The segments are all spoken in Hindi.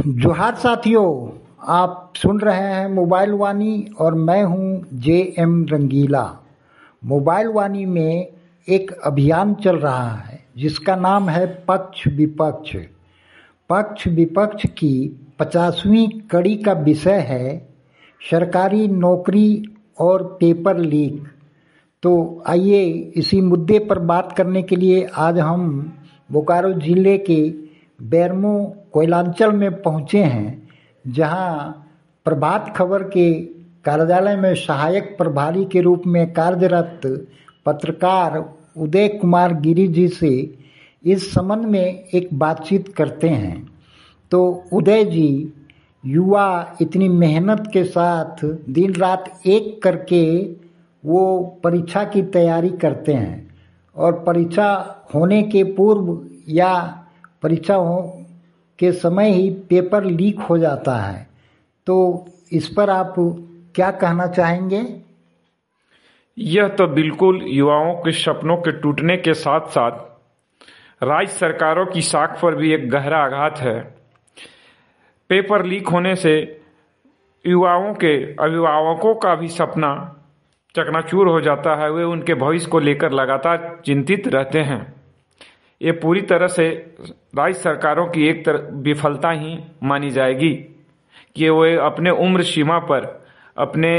जोहार साथियों, आप सुन रहे हैं मोबाइल वाणी और मैं हूं JM रंगीला। मोबाइल वाणी में एक अभियान चल रहा है जिसका नाम है पक्ष विपक्ष। पक्ष विपक्ष की 50वीं कड़ी का विषय है सरकारी नौकरी और पेपर लीक। तो आइए इसी मुद्दे पर बात करने के लिए आज हम बोकारो जिले के बेरमो कोयलांचल में पहुंचे हैं, जहां प्रभात खबर के कार्यालय में सहायक प्रभारी के रूप में कार्यरत पत्रकार उदय कुमार गिरी जी से इस संबंध में एक बातचीत करते हैं। तो उदय जी, युवा इतनी मेहनत के साथ दिन रात एक करके वो परीक्षा की तैयारी करते हैं और परीक्षा होने के पूर्व या परीक्षा के समय ही पेपर लीक हो जाता है। तो इस पर आप क्या कहना चाहेंगे? यह तो बिल्कुल युवाओं के सपनों के टूटने के साथ साथ राज्य सरकारों की साख पर भी एक गहरा आघात है। पेपर लीक होने से युवाओं के अभिभावकों का भी सपना चकनाचूर हो जाता है। वे उनके भविष्य को लेकर लगातार चिंतित रहते हैं। ये पूरी तरह से राज्य सरकारों की एक विफलता ही मानी जाएगी कि वे अपने उम्र सीमा पर अपने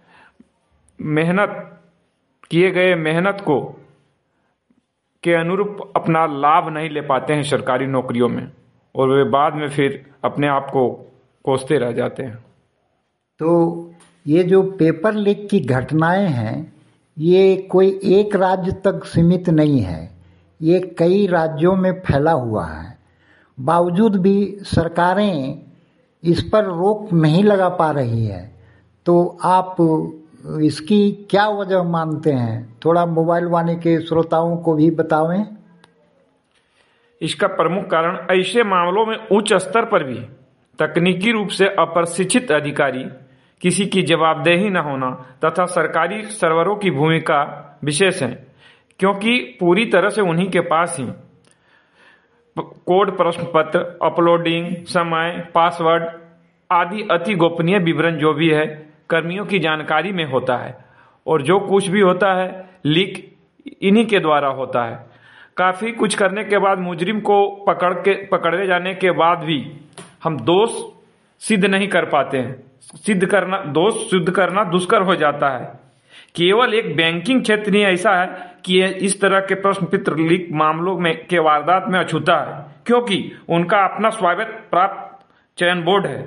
किए गए मेहनत को के अनुरूप अपना लाभ नहीं ले पाते हैं सरकारी नौकरियों में, और वे बाद में फिर अपने आप को कोसते रह जाते हैं। तो ये जो पेपर लीक की घटनाएं हैं, ये कोई एक राज्य तक सीमित नहीं है, ये कई राज्यों में फैला हुआ है। बावजूद भी सरकारें इस पर रोक नहीं लगा पा रही है। तो आप इसकी क्या वजह मानते हैं? थोड़ा मोबाइल वाणी के श्रोताओं को भी बतावें। इसका प्रमुख कारण ऐसे मामलों में उच्च स्तर पर भी तकनीकी रूप से अप्रशिक्षित अधिकारी, किसी की जवाबदेही न होना तथा सरकारी सर्वरों की भूमिका विशेष है, क्योंकि पूरी तरह से उन्हीं के पास ही कोड प्रश्न पत्र, अपलोडिंग समय, पासवर्ड आदि अति गोपनीय विवरण जो भी है कर्मियों की जानकारी में होता है, और जो कुछ भी होता है लीक इन्हीं के द्वारा होता है। काफी कुछ करने के बाद मुजरिम को पकड़े जाने के बाद भी हम दोष सिद्ध नहीं कर पाते हैं। दोष सिद्ध करना दुष्कर हो जाता है। केवल एक बैंकिंग क्षेत्र ही ऐसा है कि इस तरह के प्रश्न पत्र लीक मामलों में के वारदात में अछूता है, क्योंकि उनका अपना स्वायत्त प्राप्त चयन बोर्ड है।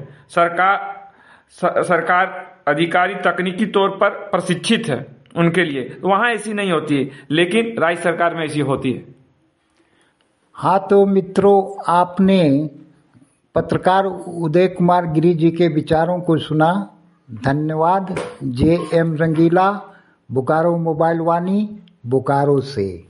सरकार अधिकारी तकनीकी तौर पर प्रशिक्षित है उनके लिए, तो वहां ऐसी नहीं होती है, लेकिन राज्य सरकार में ऐसी होती है। हाँ, तो मित्रों, आपने पत्रकार उदय कुमार गिरी जी के विचारों को सुना। धन्यवाद। JM रंगीला, बोकारो मोबाइल वाणी, बोकारो से।